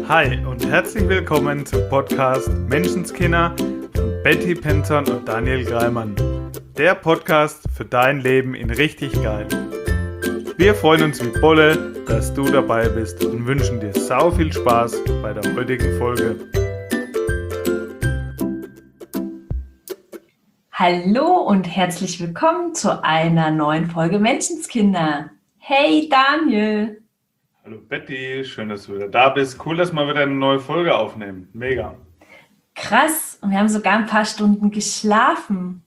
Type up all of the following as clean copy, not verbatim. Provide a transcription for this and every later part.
Hi und herzlich willkommen zum Podcast Menschenskinder von Betty Penton und Daniel Greimann. Der Podcast für dein Leben in richtig geil. Wir freuen uns wie Bolle, dass du dabei bist und wünschen dir sau viel Spaß bei der heutigen Folge. Hallo und herzlich willkommen zu einer neuen Folge Menschenskinder. Hey Daniel! Hallo Betty, schön, dass du wieder da bist. Cool, dass wir wieder eine neue Folge aufnehmen. Mega. Krass, und wir haben sogar ein paar Stunden geschlafen.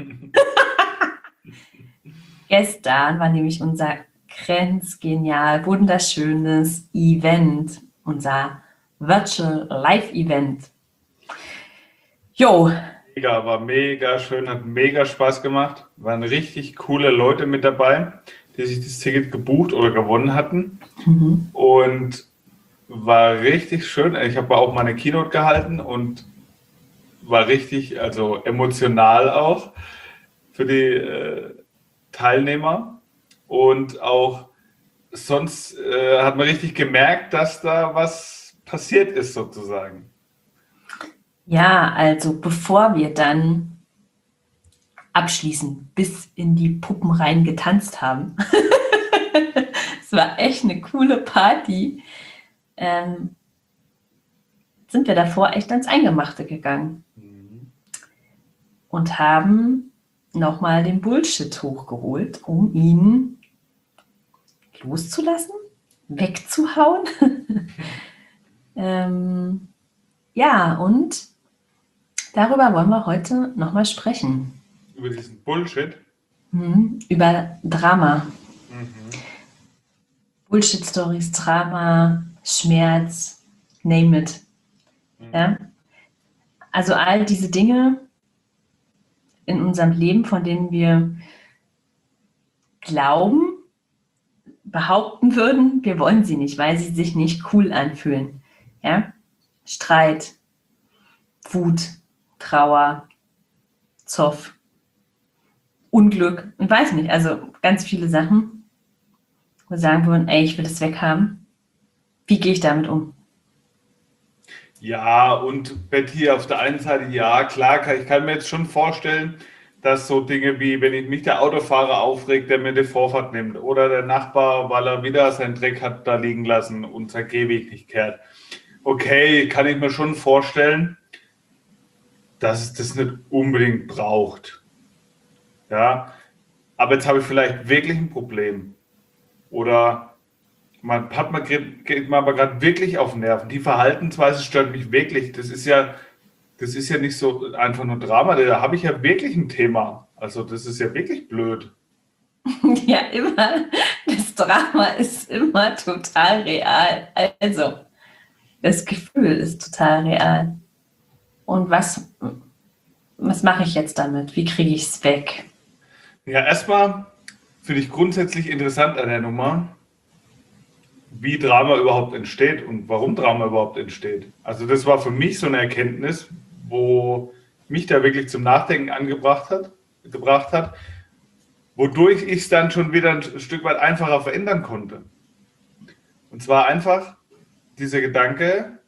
Gestern war nämlich unser grenzgenial, wunderschönes Event, unser Virtual Live Event. Jo! War mega schön, hat mega Spaß gemacht. Waren richtig coole Leute mit dabei, die sich das Ticket gebucht oder gewonnen hatten. Und war richtig schön. Ich habe auch meine Keynote gehalten und war richtig, also emotional auch für die Teilnehmer. Und auch sonst hat man richtig gemerkt, dass da was passiert ist sozusagen. Ja, also bevor wir dann abschließend bis in die Puppen rein getanzt haben, es war echt eine coole Party, sind wir davor echt ans Eingemachte gegangen und haben nochmal den Bullshit hochgeholt, um ihn loszulassen, wegzuhauen. Ja, und darüber wollen wir heute nochmal sprechen. Über diesen Bullshit? Über Drama. Bullshit-Stories, Drama, Schmerz, name it. Ja? Also all diese Dinge in unserem Leben, von denen wir glauben, behaupten würden, wir wollen sie nicht, weil sie sich nicht cool anfühlen. Ja? Streit, Wut, Trauer, Zoff, Unglück, ich weiß nicht, also ganz viele Sachen, wo wir sagen würden, ey, ich will das weghaben. Wie gehe ich damit um? Ja, und Betty, auf der einen Seite, ja, klar, ich kann mir jetzt schon vorstellen, dass so Dinge wie, wenn mich der Autofahrer aufregt, der mir die Vorfahrt nimmt, oder der Nachbar, weil er wieder seinen Dreck hat da liegen lassen und sein Gehweg nicht kehrt. Okay, kann ich mir schon vorstellen, dass es das nicht unbedingt braucht. Ja, aber jetzt habe ich vielleicht wirklich ein Problem. Oder geht mir aber gerade wirklich auf den Nerven. Die Verhaltensweise stört mich wirklich. Das ist ja nicht so einfach nur Drama, da habe ich ja wirklich ein Thema. Also das ist ja wirklich blöd. Ja, immer. Das Drama ist immer total real. Also, das Gefühl ist total real. Und was mache ich jetzt damit? Wie kriege ich es weg? Ja, erstmal finde ich grundsätzlich interessant an der Nummer, wie Drama überhaupt entsteht und warum Drama überhaupt entsteht. Also das war für mich so eine Erkenntnis, wo mich da wirklich zum Nachdenken gebracht hat, wodurch ich es dann schon wieder ein Stück weit einfacher verändern konnte. Und zwar einfach dieser Gedanke,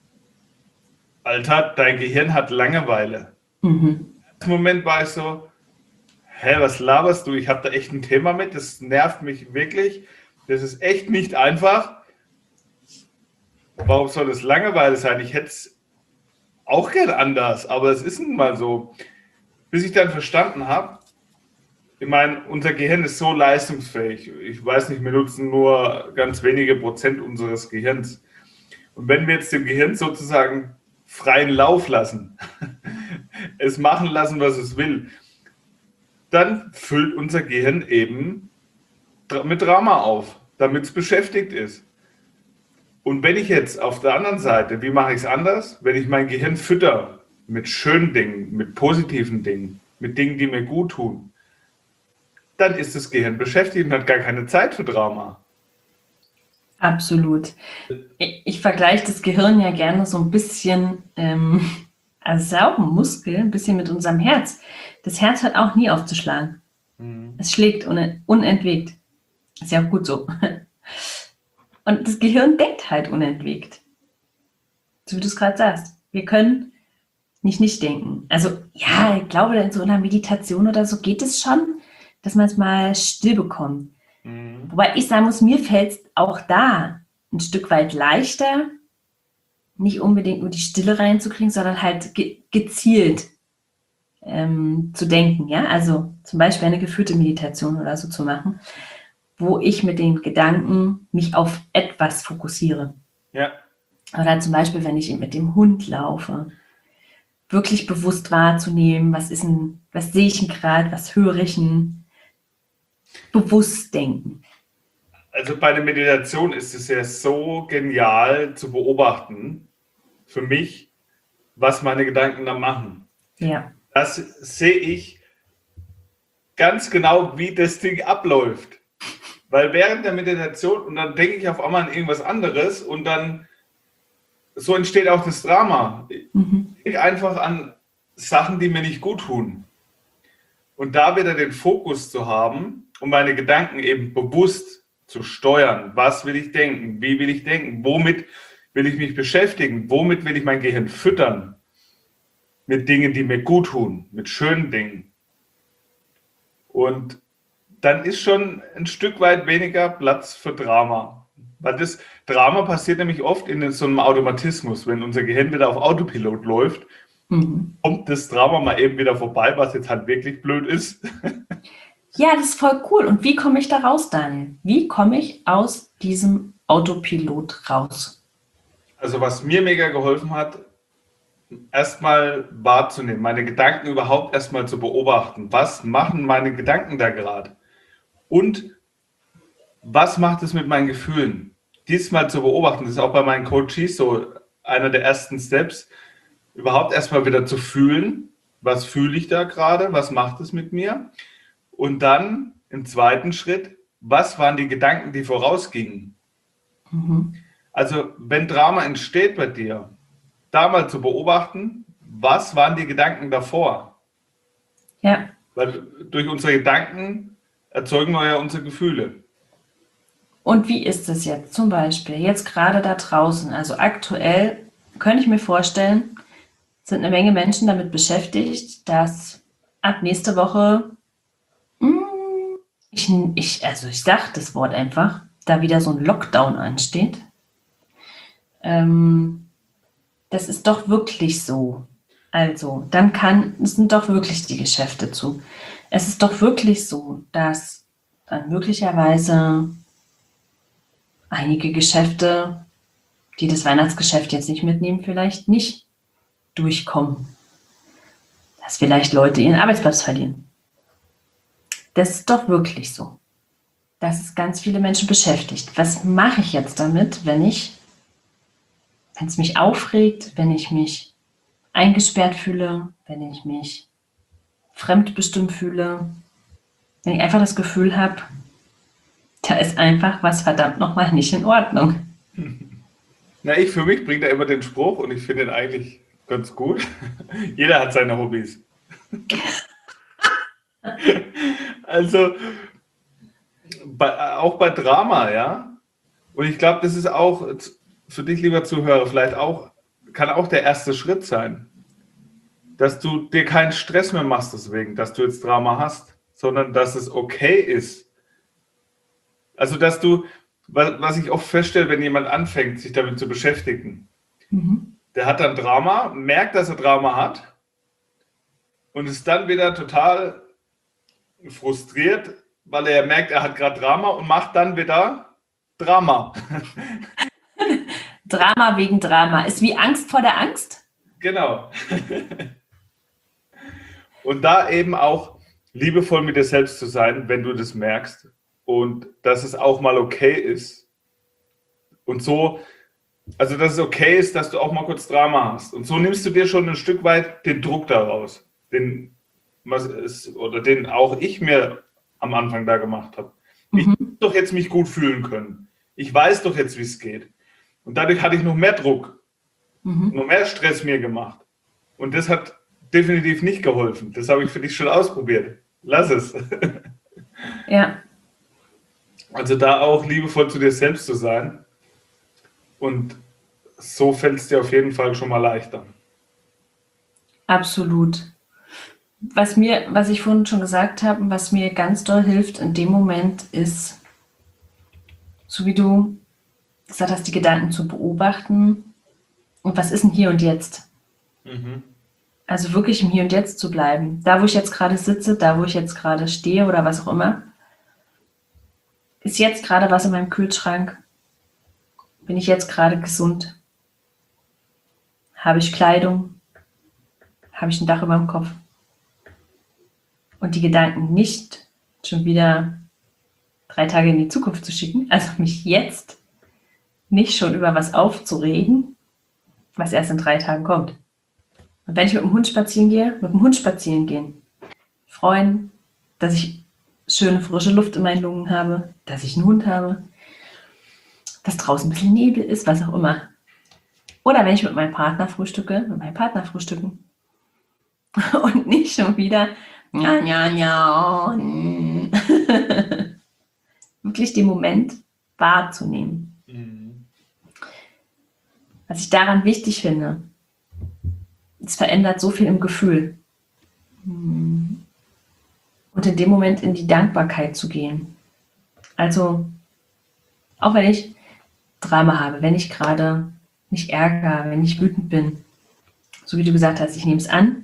Alter, dein Gehirn hat Langeweile. Im Moment war ich so, was laberst du? Ich habe da echt ein Thema mit, das nervt mich wirklich. Das ist echt nicht einfach. Warum soll das Langeweile sein? Ich hätte es auch gern anders, aber es ist nun mal so. Bis ich dann verstanden habe, ich meine, unser Gehirn ist so leistungsfähig. Ich weiß nicht, wir nutzen nur ganz wenige Prozent unseres Gehirns. Und wenn wir jetzt dem Gehirn sozusagen freien Lauf lassen, es machen lassen, was es will, dann füllt unser Gehirn eben mit Drama auf, damit es beschäftigt ist. Und wenn ich jetzt auf der anderen Seite, wie mache ich es anders? Wenn ich mein Gehirn fütter mit schönen Dingen, mit positiven Dingen, mit Dingen, die mir gut tun, dann ist das Gehirn beschäftigt und hat gar keine Zeit für Drama. Absolut. Ich vergleiche das Gehirn ja gerne so ein bisschen, also es ist ja auch ein Muskel, ein bisschen mit unserem Herz. Das Herz hört auch nie aufzuschlagen. Es schlägt unentwegt. Ist ja auch gut so. Und das Gehirn denkt halt unentwegt. So wie du es gerade sagst. Wir können nicht denken. Also ja, ich glaube, in so einer Meditation oder so geht es schon, dass man es mal still bekommt. Mhm. Wobei ich sagen muss, mir fällt es auch da ein Stück weit leichter, nicht unbedingt nur die Stille reinzukriegen, sondern halt gezielt zu denken. Ja? Also zum Beispiel eine geführte Meditation oder so zu machen, wo ich mit den Gedanken mich auf etwas fokussiere. Ja. Oder zum Beispiel, wenn ich mit dem Hund laufe, wirklich bewusst wahrzunehmen, was sehe ich denn gerade, was höre ich denn, bewusst denken. Also bei der Meditation ist es ja so genial zu beobachten, für mich, was meine Gedanken da machen. Ja. Das sehe ich ganz genau, wie das Ding abläuft. Weil während der Meditation, und dann denke ich auf einmal an irgendwas anderes und dann, so entsteht auch das Drama. Ich denke einfach an Sachen, die mir nicht gut tun. Und da wieder den Fokus zu haben, um meine Gedanken eben bewusst zu steuern. Was will ich denken? Wie will ich denken? Womit will ich mich beschäftigen? Womit will ich mein Gehirn füttern? Mit Dingen, die mir gut tun, mit schönen Dingen. Und dann ist schon ein Stück weit weniger Platz für Drama. Weil das Drama passiert nämlich oft in so einem Automatismus. Wenn unser Gehirn wieder auf Autopilot läuft, kommt das Drama mal eben wieder vorbei, was jetzt halt wirklich blöd ist. Ja, das ist voll cool. Und wie komme ich da raus, Daniel? Wie komme ich aus diesem Autopilot raus? Also was mir mega geholfen hat, erstmal wahrzunehmen, meine Gedanken überhaupt erstmal zu beobachten. Was machen meine Gedanken da gerade? Und was macht es mit meinen Gefühlen? Dies mal zu beobachten, das ist auch bei meinen Coaches so einer der ersten Steps, überhaupt erstmal wieder zu fühlen, was fühle ich da gerade, was macht es mit mir? Und dann im zweiten Schritt, was waren die Gedanken, die vorausgingen? Also wenn Drama entsteht bei dir, da mal zu beobachten, was waren die Gedanken davor? Ja. Weil durch unsere Gedanken erzeugen wir ja unsere Gefühle. Und wie ist es jetzt zum Beispiel, jetzt gerade da draußen? Also aktuell könnte ich mir vorstellen, sind eine Menge Menschen damit beschäftigt, dass ab nächste Woche, ich sage das Wort einfach, da wieder so ein Lockdown ansteht. Das ist doch wirklich so. Also, sind doch wirklich die Geschäfte zu. Es ist doch wirklich so, dass dann möglicherweise einige Geschäfte, die das Weihnachtsgeschäft jetzt nicht mitnehmen, vielleicht nicht durchkommen. Dass vielleicht Leute ihren Arbeitsplatz verlieren. Das ist doch wirklich so. Dass es ganz viele Menschen beschäftigt. Was mache ich jetzt damit, wenn es mich aufregt, wenn ich mich eingesperrt fühle, wenn ich mich fremdbestimmt fühle, wenn ich einfach das Gefühl habe, da ist einfach was verdammt nochmal nicht in Ordnung. Na, ich für mich bringe da immer den Spruch und ich finde ihn eigentlich ganz gut. Jeder hat seine Hobbys. Also auch bei Drama, ja. Und ich glaube, das ist auch für dich, lieber Zuhörer, vielleicht auch, kann auch der erste Schritt sein, dass du dir keinen Stress mehr machst deswegen, dass du jetzt Drama hast, sondern dass es okay ist. Also, dass du, was ich oft feststelle, wenn jemand anfängt, sich damit zu beschäftigen, der hat dann Drama, merkt, dass er Drama hat und ist dann wieder total frustriert, weil er merkt, er hat gerade Drama und macht dann wieder Drama. Drama wegen Drama. Ist wie Angst vor der Angst? Genau. Und da eben auch liebevoll mit dir selbst zu sein, wenn du das merkst. Und dass es auch mal okay ist. Und so, also dass es okay ist, dass du auch mal kurz Drama hast. Und so nimmst du dir schon ein Stück weit den Druck daraus. Den auch ich mir am Anfang da gemacht habe. Ich muss doch jetzt mich gut fühlen können. Ich weiß doch jetzt, wie es geht. Und dadurch hatte ich noch mehr Druck, noch mehr Stress mir gemacht. Und das hat definitiv nicht geholfen. Das habe ich für dich schon ausprobiert. Lass es. Ja. Also da auch liebevoll zu dir selbst zu sein und so fällt es dir auf jeden Fall schon mal leichter. Absolut. Was ich vorhin schon gesagt habe, und was mir ganz doll hilft in dem Moment, ist, so wie du gesagt hast, die Gedanken zu beobachten. Und was ist denn hier und jetzt? Mhm. Also wirklich im Hier und Jetzt zu bleiben. Da, wo ich jetzt gerade sitze, da, wo ich jetzt gerade stehe oder was auch immer. Ist jetzt gerade was in meinem Kühlschrank? Bin ich jetzt gerade gesund? Habe ich Kleidung? Habe ich ein Dach über dem Kopf? Und die Gedanken nicht schon wieder 3 Tage in die Zukunft zu schicken, also mich jetzt nicht schon über was aufzuregen, was erst in 3 Tagen kommt. Und wenn ich mit dem Hund spazieren gehe, mit dem Hund spazieren gehen. Freuen, dass ich schöne frische Luft in meinen Lungen habe, dass ich einen Hund habe, dass draußen ein bisschen Nebel ist, was auch immer. Oder wenn ich mit meinem Partner frühstücke, mit meinem Partner frühstücken. Und nicht schon wieder ja, ja, ja. Wirklich den Moment wahrzunehmen. Mhm. Was ich daran wichtig finde, es verändert so viel im Gefühl. Und in dem Moment in die Dankbarkeit zu gehen. Also, auch wenn ich Drama habe, wenn ich gerade mich ärgere, wenn ich wütend bin, so wie du gesagt hast, ich nehme es an.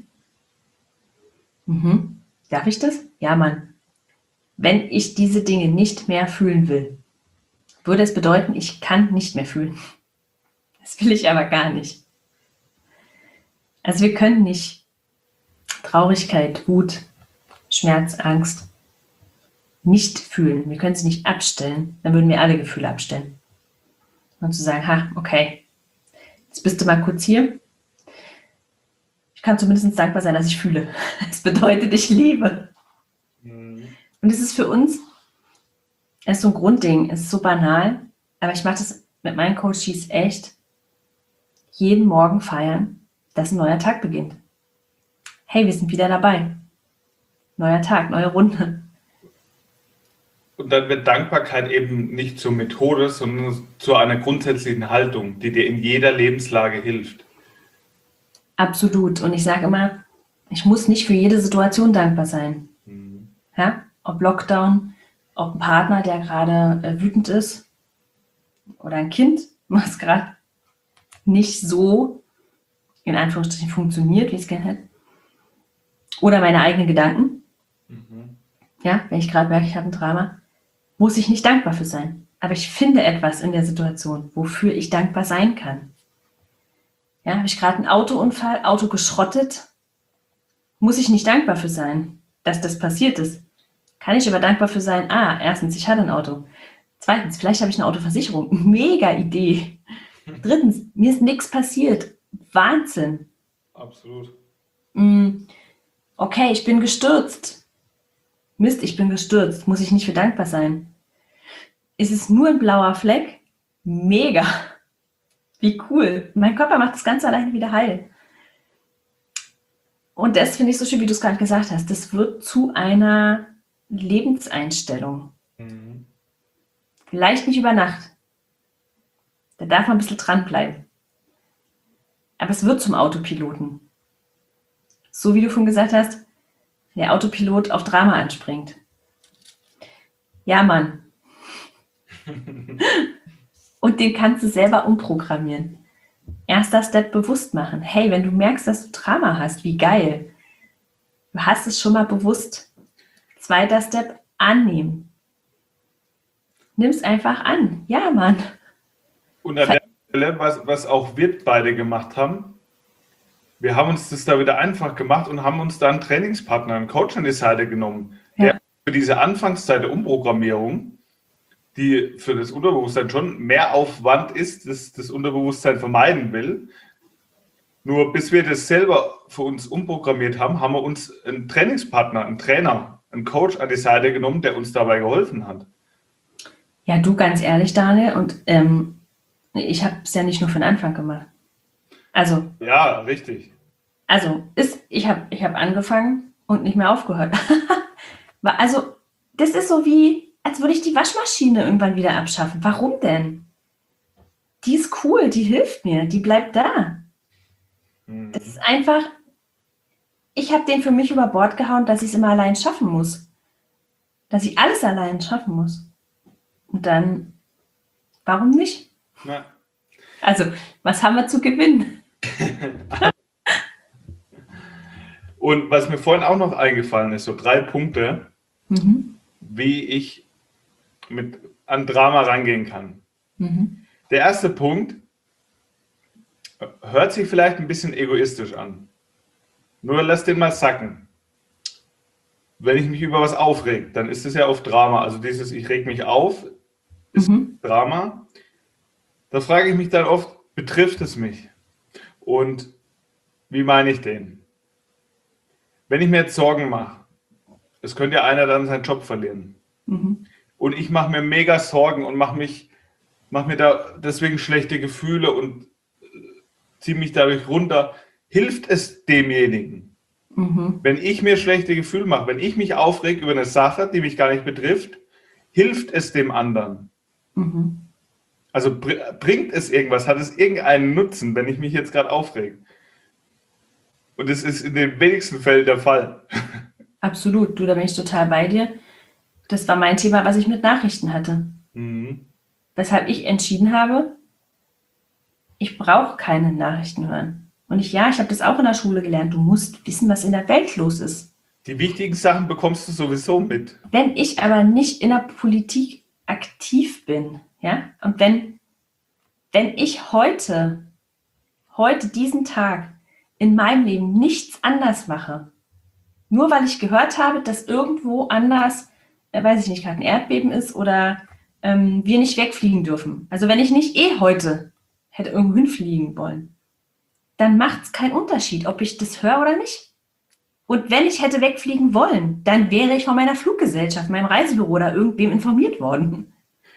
Darf ich das? Ja, Mann. Wenn ich diese Dinge nicht mehr fühlen will, würde es bedeuten, ich kann nicht mehr fühlen. Das will ich aber gar nicht. Also wir können nicht Traurigkeit, Wut, Schmerz, Angst nicht fühlen. Wir können sie nicht abstellen. Dann würden wir alle Gefühle abstellen. Und zu sagen, ha, okay, jetzt bist du mal kurz hier. Ich kann zumindest dankbar sein, dass ich fühle. Das bedeutet, ich lebe. Und es ist für uns, es ist so ein Grundding, es ist so banal, aber ich mache das mit meinen Coaches echt jeden Morgen feiern, dass ein neuer Tag beginnt. Hey, wir sind wieder dabei. Neuer Tag, neue Runde. Und dann wird Dankbarkeit eben nicht zur Methode, sondern zu einer grundsätzlichen Haltung, die dir in jeder Lebenslage hilft. Absolut. Und ich sage immer, ich muss nicht für jede Situation dankbar sein. Ja? Ob Lockdown, ob ein Partner, der gerade wütend ist, oder ein Kind, was gerade nicht so in Anführungsstrichen funktioniert, wie es gerne hätte. Oder meine eigenen Gedanken. Ja, wenn ich gerade merke, ich habe ein Drama, muss ich nicht dankbar für sein. Aber ich finde etwas in der Situation, wofür ich dankbar sein kann. Ja, habe ich gerade einen Autounfall, Auto geschrottet, muss ich nicht dankbar für sein, dass das passiert ist. Kann ich aber dankbar für sein, erstens, ich hatte ein Auto. Zweitens, vielleicht habe ich eine Autoversicherung. Mega Idee. Drittens, mir ist nichts passiert. Wahnsinn. Absolut. Okay, ich bin gestürzt. Mist, ich bin gestürzt. Muss ich nicht für dankbar sein. Ist es nur ein blauer Fleck? Mega. Wie cool. Mein Körper macht das Ganze alleine wieder heil. Und das finde ich so schön, wie du es gerade gesagt hast. Das wird zu einer Lebenseinstellung. Vielleicht nicht über Nacht. Da darf man ein bisschen dranbleiben. Aber es wird zum Autopiloten. So wie du vorhin gesagt hast, der Autopilot auf Drama anspringt. Ja, Mann. Und den kannst du selber umprogrammieren. Erster Step bewusst machen. Hey, wenn du merkst, dass du Drama hast, wie geil. Du hast es schon mal bewusst. Zweiter Step, annehmen. Nimm es einfach an. Ja, Mann. Und an der Stelle, was auch wir beide gemacht haben, wir haben uns das da wieder einfach gemacht und haben uns da einen Trainingspartner, einen Coach an die Seite genommen, der für diese Anfangszeit der Umprogrammierung, die für das Unterbewusstsein schon mehr Aufwand ist, das Unterbewusstsein vermeiden will. Nur bis wir das selber für uns umprogrammiert haben, haben wir uns einen Trainingspartner, einen Trainer, einen Coach an die Seite genommen, der uns dabei geholfen hat. Ja, du, ganz ehrlich, Daniel, und ich habe es ja nicht nur für den Anfang gemacht. Also. Ja, richtig. Also, ich hab angefangen und nicht mehr aufgehört. Also, das ist so wie, als würde ich die Waschmaschine irgendwann wieder abschaffen. Warum denn? die ist cool, die hilft mir, die bleibt da. Das ist einfach, ich habe den für mich über Bord gehauen, dass ich es immer allein schaffen muss. Dass ich alles allein schaffen muss. Und dann, warum nicht? Ja. Also, was haben wir zu gewinnen? Und was mir vorhin auch noch eingefallen ist, so 3 Punkte, wie ich an Drama rangehen kann. Der erste Punkt hört sich vielleicht ein bisschen egoistisch an. Nur lass den mal sacken. Wenn ich mich über was aufreg, dann ist es ja oft Drama. Also dieses ich reg mich auf ist Drama. Da frage ich mich dann oft, betrifft es mich? Und wie meine ich den? Wenn ich mir jetzt Sorgen mache, es könnte ja einer dann seinen Job verlieren. Und ich mache mir mega Sorgen und mache mir da deswegen schlechte Gefühle und ziehe mich dadurch runter. Hilft es demjenigen? Wenn ich mir schlechte Gefühle mache, wenn ich mich aufrege über eine Sache, die mich gar nicht betrifft, hilft es dem anderen? Also bringt es irgendwas? Hat es irgendeinen Nutzen, wenn ich mich jetzt gerade aufrege? Und das ist in den wenigsten Fällen der Fall. Absolut, du, da bin ich total bei dir. Das war mein Thema, was ich mit Nachrichten hatte. Weshalb ich entschieden habe, ich brauche keine Nachrichten hören. Und ich habe das auch in der Schule gelernt. Du musst wissen, was in der Welt los ist. Die wichtigen Sachen bekommst du sowieso mit. Wenn ich aber nicht in der Politik aktiv bin, und wenn ich heute diesen Tag in meinem Leben nichts anders mache, nur weil ich gehört habe, dass irgendwo anders, weiß ich nicht, gerade ein Erdbeben ist oder wir nicht wegfliegen dürfen. Also wenn ich nicht heute hätte irgendwo hinfliegen wollen, dann macht es keinen Unterschied, ob ich das höre oder nicht. Und wenn ich hätte wegfliegen wollen, dann wäre ich von meiner Fluggesellschaft, meinem Reisebüro oder irgendwem informiert worden.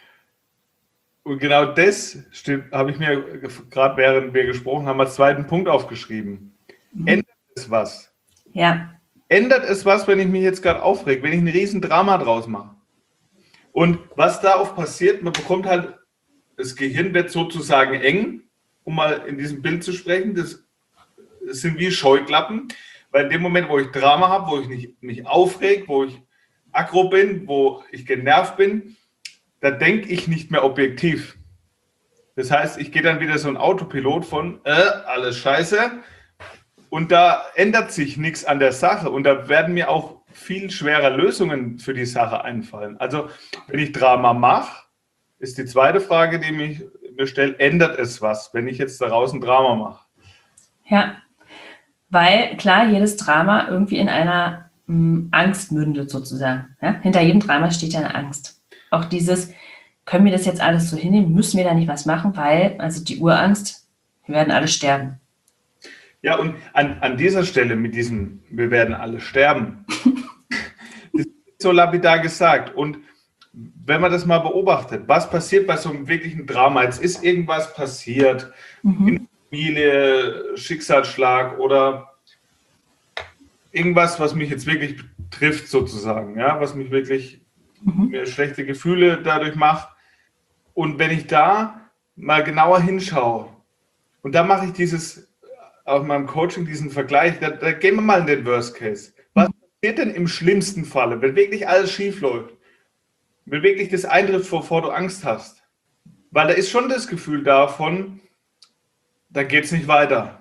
Und genau das habe ich mir gerade, während wir gesprochen haben, als zweiten Punkt aufgeschrieben. Ändert es was? Ja. Ändert es was, wenn ich mich jetzt gerade aufrege, wenn ich ein riesen Drama draus mache? Und was da oft passiert, man bekommt halt, das Gehirn wird sozusagen eng, um mal in diesem Bild zu sprechen, das sind wie Scheuklappen, weil in dem Moment, wo ich Drama habe, wo ich mich aufreg, wo ich aggro bin, wo ich genervt bin, da denke ich nicht mehr objektiv. Das heißt, ich gehe dann wieder so ein Autopilot von alles scheiße und da ändert sich nichts an der Sache und da werden mir auch viel schwerer Lösungen für die Sache einfallen. Also wenn ich Drama mache, ist die zweite Frage, die mich mir stellt, ändert es was, wenn ich jetzt daraus ein Drama mache? Ja, weil klar, jedes Drama irgendwie in einer Angst mündet sozusagen. Ja? Hinter jedem Drama steht ja eine Angst. Auch dieses, können wir das jetzt alles so hinnehmen, müssen wir da nicht was machen, weil, also die Urangst, wir werden alle sterben. Ja, und an dieser Stelle mit diesem, wir werden alle sterben, das ist so lapidar gesagt. Und wenn man das mal beobachtet, was passiert bei so einem wirklichen Drama? Jetzt ist irgendwas passiert, in der Familie, Schicksalsschlag oder irgendwas, was mich jetzt wirklich trifft sozusagen, ja, was mich wirklich mir schlechte Gefühle dadurch macht. Und wenn ich da mal genauer hinschaue, und da mache ich dieses, auf meinem Coaching, diesen Vergleich, da gehen wir mal in den Worst Case. Was passiert denn im schlimmsten Falle, wenn wirklich alles schief läuft? Wenn wirklich das eintrifft, wovor du Angst hast? Weil da ist schon das Gefühl davon, da geht es nicht weiter.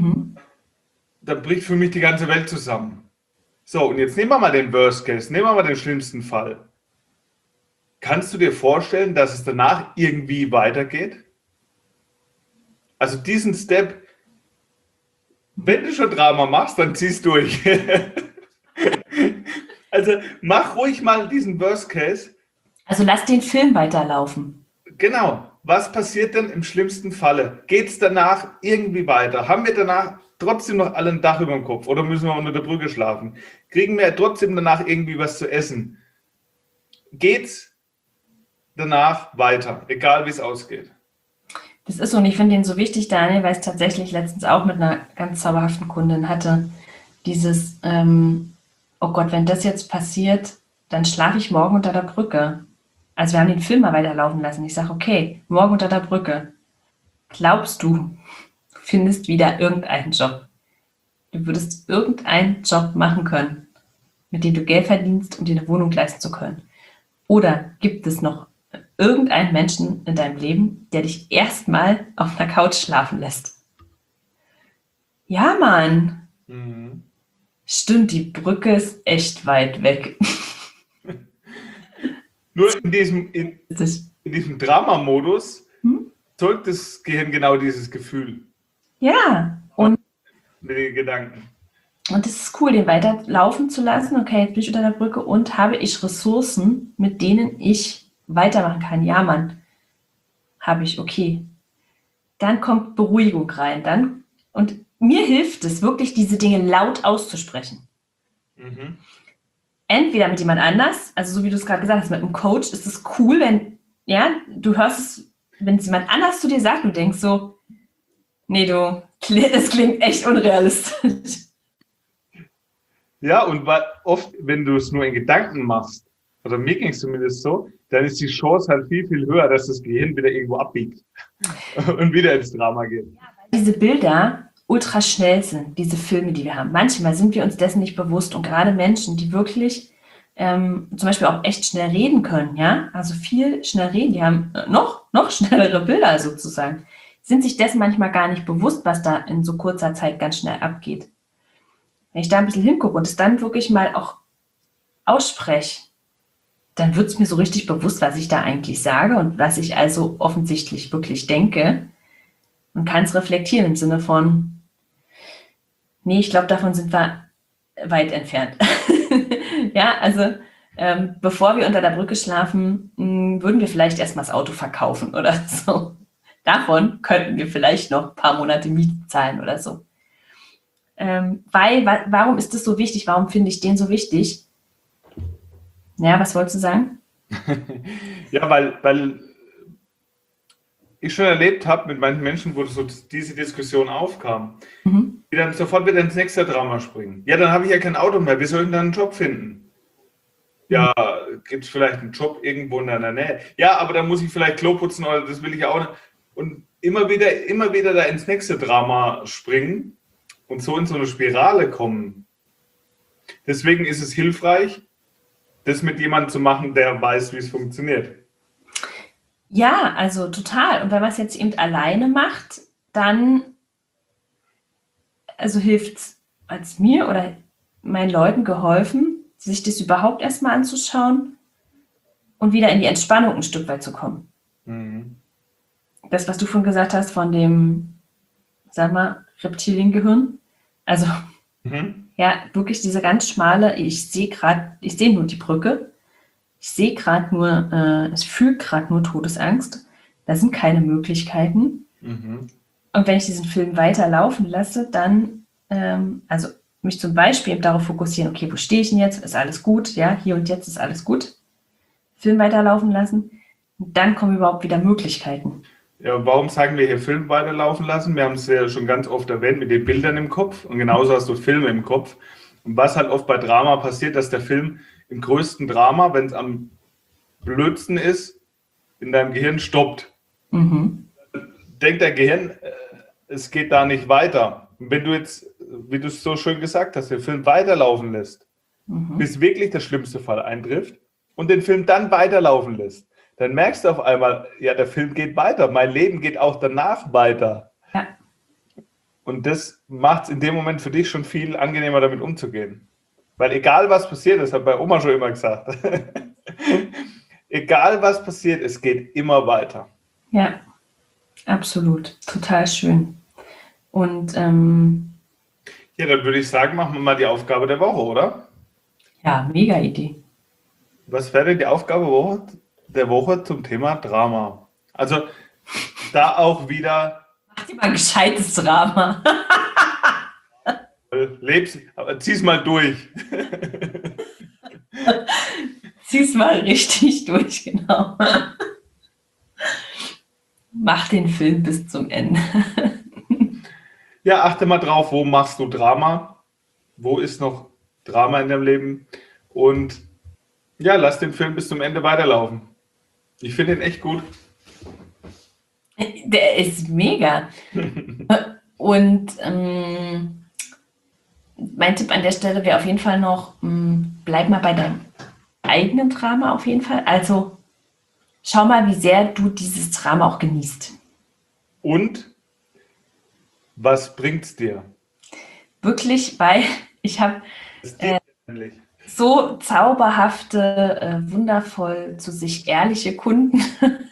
Da bricht für mich die ganze Welt zusammen. So, und jetzt nehmen wir mal den Worst Case, nehmen wir mal den schlimmsten Fall. Kannst du dir vorstellen, dass es danach irgendwie weitergeht? Also diesen Step, wenn du schon Drama machst, dann ziehst du durch. Also mach ruhig mal diesen Worst Case. Also lass den Film weiterlaufen. Genau. Was passiert denn im schlimmsten Falle? Geht es danach irgendwie weiter? Haben wir danach trotzdem noch alle ein Dach über dem Kopf oder müssen wir unter der Brücke schlafen? Kriegen wir trotzdem danach irgendwie was zu essen? Geht's danach weiter, egal wie es ausgeht? Das ist so und ich finde den so wichtig, Daniel, weil ich es tatsächlich letztens auch mit einer ganz zauberhaften Kundin hatte. Dieses, oh Gott, wenn das jetzt passiert, dann schlafe ich morgen unter der Brücke. Also wir haben den Film mal weiterlaufen lassen. Ich sage, okay, morgen unter der Brücke. Glaubst du findest wieder irgendeinen Job? Du würdest irgendeinen Job machen können, mit dem du Geld verdienst, um dir eine Wohnung leisten zu können. Oder gibt es noch irgendeinen Menschen in deinem Leben, der dich erstmal auf einer Couch schlafen lässt? Ja, Mann. Mhm. Stimmt, die Brücke ist echt weit weg. Nur in diesem Drama-Modus zeugt das Gehirn genau dieses Gefühl Ja, und mit den Gedanken. es ist cool, den weiterlaufen zu lassen. Okay, jetzt bin ich unter der Brücke und habe ich Ressourcen, mit denen ich weitermachen kann? Ja, Mann, habe ich, okay. Dann kommt Beruhigung rein. Und mir hilft es wirklich, diese Dinge laut auszusprechen. Mhm. Entweder mit jemand anders, also so wie du es gerade gesagt hast, mit einem Coach ist es cool, wenn, ja, du hörst es, wenn es jemand anders zu dir sagt, du denkst so, nee, das klingt echt unrealistisch. Ja, und oft, wenn du es nur in Gedanken machst, oder mir ging es zumindest so, dann ist die Chance halt viel, viel höher, dass das Gehirn wieder irgendwo abbiegt und wieder ins Drama geht. Diese Bilder ultra schnell sind, diese Filme, die wir haben. Manchmal sind wir uns dessen nicht bewusst und gerade Menschen, die wirklich zum Beispiel auch echt schnell reden können, ja, also viel schnell reden, die haben noch schnellere Bilder sozusagen, sind sich dessen manchmal gar nicht bewusst, was da in so kurzer Zeit ganz schnell abgeht. Wenn ich da ein bisschen hingucke und es dann wirklich mal auch ausspreche, dann wird es mir so richtig bewusst, was ich da eigentlich sage und was ich also offensichtlich wirklich denke und kann es reflektieren im Sinne von, nee, ich glaube, davon sind wir weit entfernt. Ja, also bevor wir unter der Brücke schlafen, würden wir vielleicht erstmal das Auto verkaufen oder so. Davon könnten wir vielleicht noch ein paar Monate Miete zahlen oder so. Warum ist das so wichtig? Warum finde ich den so wichtig? Ja, was wolltest du sagen? Ja, weil ich schon erlebt habe mit manchen Menschen, wo so diese Diskussion aufkam, die dann sofort wieder ins nächste Drama springen. Ja, dann habe ich ja kein Auto mehr, wie soll ich dann einen Job finden? Ja, gibt es vielleicht einen Job irgendwo in deiner Nähe? Ja, aber dann muss ich vielleicht Klo putzen oder das will ich auch nicht. Und immer wieder da ins nächste Drama springen und so in so eine Spirale kommen. Deswegen ist es hilfreich, das mit jemandem zu machen, der weiß, wie es funktioniert. Ja, also total. Und wenn man es jetzt eben alleine macht, dann also hilft es als mir oder meinen Leuten geholfen, sich das überhaupt erstmal anzuschauen und wieder in die Entspannung ein Stück weit zu kommen. Mhm. Das, was du vorhin gesagt hast von dem, sag mal, Reptiliengehirn. Also, ja, wirklich diese ganz schmale, ich sehe nur die Brücke. Ich sehe gerade nur, es fühlt gerade nur Todesangst. Da sind keine Möglichkeiten. Und wenn ich diesen Film weiterlaufen lasse, dann, also mich zum Beispiel eben darauf fokussieren, okay, wo stehe ich denn jetzt? Ist alles gut? Ja, hier und jetzt ist alles gut. Film weiterlaufen lassen. Und dann kommen überhaupt wieder Möglichkeiten. Ja, warum sagen wir hier Film weiterlaufen lassen? Wir haben es ja schon ganz oft erwähnt mit den Bildern im Kopf und genauso hast du Filme im Kopf. Und was halt oft bei Drama passiert, dass der Film im größten Drama, wenn es am blödsten ist, in deinem Gehirn stoppt. Denkt der Gehirn, es geht da nicht weiter. Und wenn du jetzt, wie du es so schön gesagt hast, den Film weiterlaufen lässt, bis wirklich der schlimmste Fall eintrifft und den Film dann weiterlaufen lässt, dann merkst du auf einmal, ja, der Film geht weiter, mein Leben geht auch danach weiter. Ja. Und das macht es in dem Moment für dich schon viel angenehmer, damit umzugehen. Weil egal was passiert, das hat bei Oma schon immer gesagt, egal was passiert, es geht immer weiter. Ja, absolut. Total schön. Und ja, dann würde ich sagen, machen wir mal die Aufgabe der Woche, oder? Ja, mega Idee. Was wäre denn die Aufgabe der Woche zum Thema Drama? Also da auch wieder. Mach dir mal ein gescheites Drama. Zieh's mal durch. Zieh's mal richtig durch, genau. Mach den Film bis zum Ende. Ja, achte mal drauf, wo machst du Drama? Wo ist noch Drama in deinem Leben? Und ja, lass den Film bis zum Ende weiterlaufen. Ich finde ihn echt gut. Der ist mega. Und mein Tipp an der Stelle wäre auf jeden Fall noch, bleib mal bei deinem eigenen Drama auf jeden Fall. Also schau mal, wie sehr du dieses Drama auch genießt. Und was bringt's dir? Wirklich, weil ich habe Das ist dir ähnlich. so zauberhafte, wundervoll zu sich ehrliche Kunden,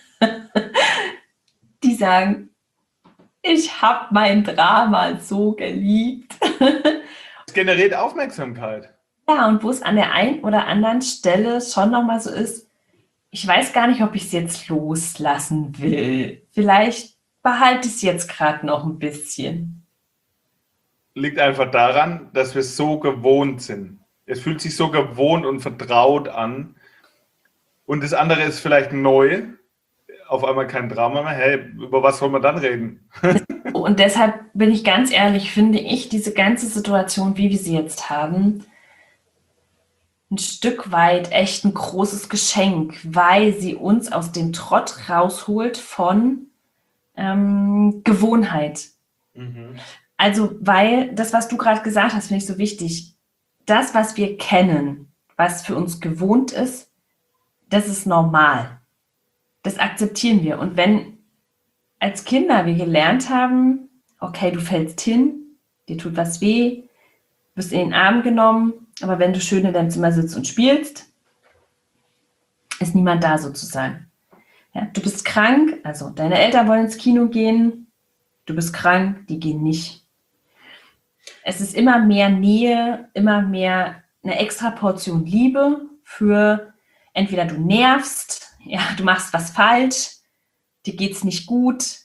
die sagen, ich habe mein Drama so geliebt. Es generiert Aufmerksamkeit. Ja, und wo es an der einen oder anderen Stelle schon nochmal so ist, ich weiß gar nicht, ob ich es jetzt loslassen will. Vielleicht behalte ich es jetzt gerade noch ein bisschen. Liegt einfach daran, dass wir so gewohnt sind. Es fühlt sich so gewohnt und vertraut an. Und das andere ist vielleicht neu. Auf einmal kein Drama mehr. Hey, über was soll man dann reden? Und deshalb bin ich ganz ehrlich, finde ich diese ganze Situation, wie wir sie jetzt haben, ein Stück weit echt ein großes Geschenk, weil sie uns aus dem Trott rausholt von Gewohnheit. Also, weil das, was du gerade gesagt hast, finde ich so wichtig. Das, was wir kennen, was für uns gewohnt ist, das ist normal. Das akzeptieren wir. Und wenn als Kinder wir gelernt haben, okay, du fällst hin, dir tut was weh, wirst in den Arm genommen, aber wenn du schön in deinem Zimmer sitzt und spielst, ist niemand da sozusagen. Ja, du bist krank, also deine Eltern wollen ins Kino gehen, du bist krank, die gehen nicht. Es ist immer mehr Nähe, immer mehr eine extra Portion Liebe für entweder du nervst, ja, du machst was falsch, dir geht's nicht gut.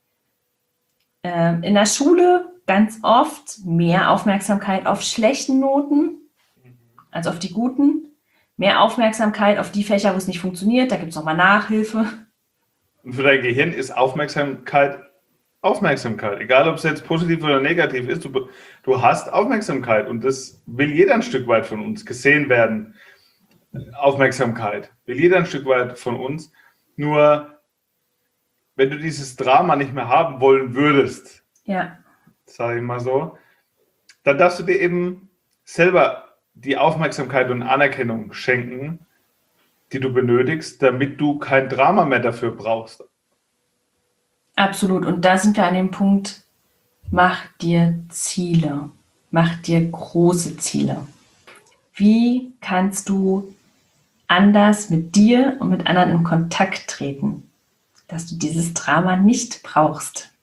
In der Schule ganz oft mehr Aufmerksamkeit auf schlechten Noten als auf die guten. Mehr Aufmerksamkeit auf die Fächer, wo es nicht funktioniert. Da gibt es nochmal Nachhilfe. Und für dein Gehirn ist Aufmerksamkeit Aufmerksamkeit. Egal, ob es jetzt positiv oder negativ ist, du hast Aufmerksamkeit und das will jeder ein Stück weit von uns gesehen werden. Aufmerksamkeit will jeder ein Stück weit von uns. Nur, wenn du dieses Drama nicht mehr haben wollen würdest, Ja, sage ich mal so, dann darfst du dir eben selber die Aufmerksamkeit und Anerkennung schenken, die du benötigst, damit du kein Drama mehr dafür brauchst. absolut. Und da sind wir an dem Punkt, mach dir Ziele. Mach dir große Ziele. Wie kannst du anders mit dir und mit anderen in Kontakt treten, dass du dieses Drama nicht brauchst?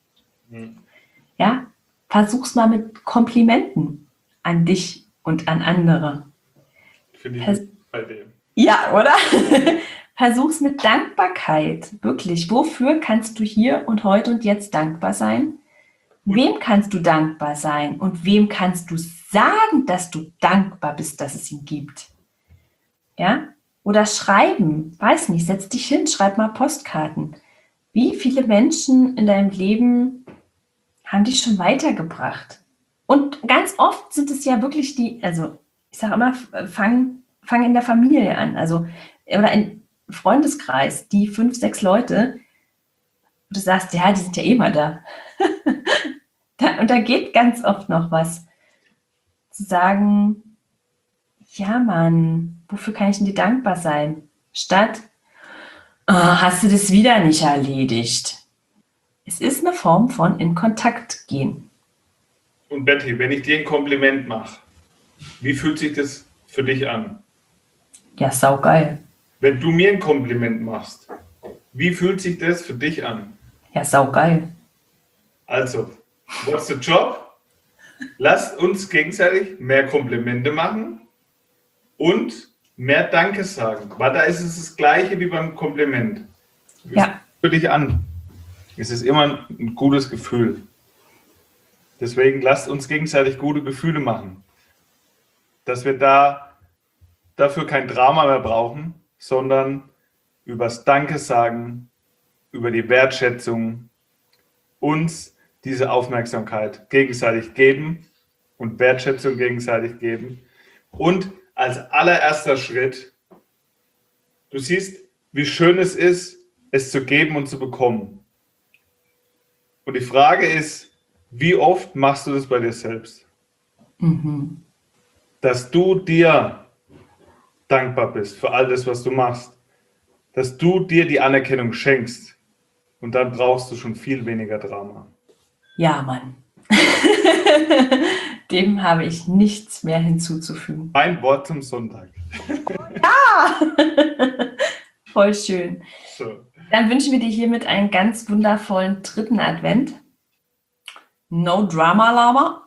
Ja, versuch's mal mit Komplimenten an dich und an andere. Finde ich bei dem. Ja, oder? Versuch's mit Dankbarkeit. Wirklich. Wofür kannst du hier und heute und jetzt dankbar sein? Wem kannst du dankbar sein? Und wem kannst du sagen, dass du dankbar bist, dass es ihn gibt? Ja? Oder schreiben. Weiß nicht, setz dich hin, schreib mal Postkarten. Wie viele Menschen in deinem Leben haben dich schon weitergebracht? Und ganz oft sind es ja wirklich die, also ich sage immer, fang in der Familie an, also oder im Freundeskreis, die 5, 6 Leute, wo du sagst, ja, die sind ja eh mal da. Und da geht ganz oft noch was. Zu sagen, ja Mann, wofür kann ich denn dir dankbar sein? Statt, oh, hast du das wieder nicht erledigt? Es ist eine Form von in Kontakt gehen. Und Betty, wenn ich dir ein Kompliment mache, wie fühlt sich das für dich an? Ja, saugeil. Wenn du mir ein Kompliment machst, wie fühlt sich das für dich an? Ja, saugeil. Also, what's the job? Lasst uns gegenseitig mehr Komplimente machen und mehr Danke sagen. Weil da ist es das Gleiche wie beim Kompliment. Wie Ja. fühlt es für dich an? Es ist immer ein gutes Gefühl. Deswegen lasst uns gegenseitig gute Gefühle machen. Dass wir dafür kein Drama mehr brauchen, sondern übers Danke sagen, über die Wertschätzung uns diese Aufmerksamkeit gegenseitig geben und Wertschätzung gegenseitig geben. Und als allererster Schritt, du siehst, wie schön es ist, es zu geben und zu bekommen. Und die Frage ist, wie oft machst du das bei dir selbst? Dass du dir dankbar bist für all das, was du machst. Dass du dir die Anerkennung schenkst. Und dann brauchst du schon viel weniger Drama. Ja, Mann. Dem habe ich nichts mehr hinzuzufügen. Mein Wort zum Sonntag. Voll schön. So. Dann wünschen wir dir hiermit einen ganz wundervollen 3. Advent. No Drama Lama.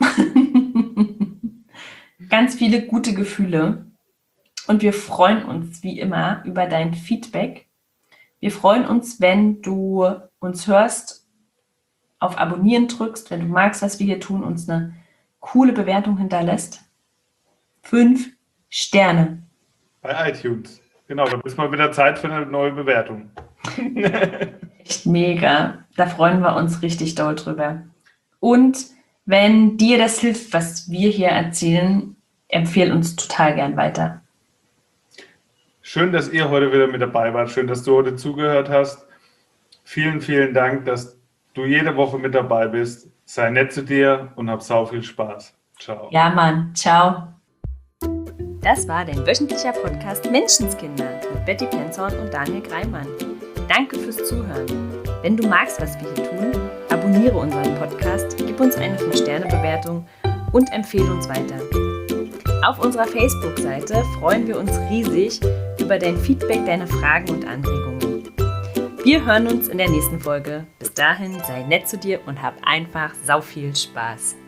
Ganz viele gute Gefühle. Und wir freuen uns wie immer über dein Feedback. Wir freuen uns, wenn du uns hörst, auf Abonnieren drückst, wenn du magst, was wir hier tun, uns eine coole Bewertung hinterlässt. 5 Sterne. Bei iTunes. Genau, da ist mal wieder Zeit für eine neue Bewertung. Echt mega. Da freuen wir uns richtig doll drüber. Und wenn dir das hilft, was wir hier erzählen, empfehle uns total gern weiter. Schön, dass ihr heute wieder mit dabei wart. Schön, dass du heute zugehört hast. Vielen, vielen Dank, dass du jede Woche mit dabei bist. Sei nett zu dir und hab sau viel Spaß. Ciao. Ja, Mann. Ciao. Das war dein wöchentlicher Podcast Menschenskinder mit Betty Penzorn und Daniel Greimann. Danke fürs Zuhören. Wenn du magst, was wir hier tun, abonniere unseren Podcast, gib uns eine 5-Sterne-Bewertung und empfehle uns weiter. Auf unserer Facebook-Seite freuen wir uns riesig über dein Feedback, deine Fragen und Anregungen. Wir hören uns in der nächsten Folge. Bis dahin, sei nett zu dir und hab einfach sau viel Spaß.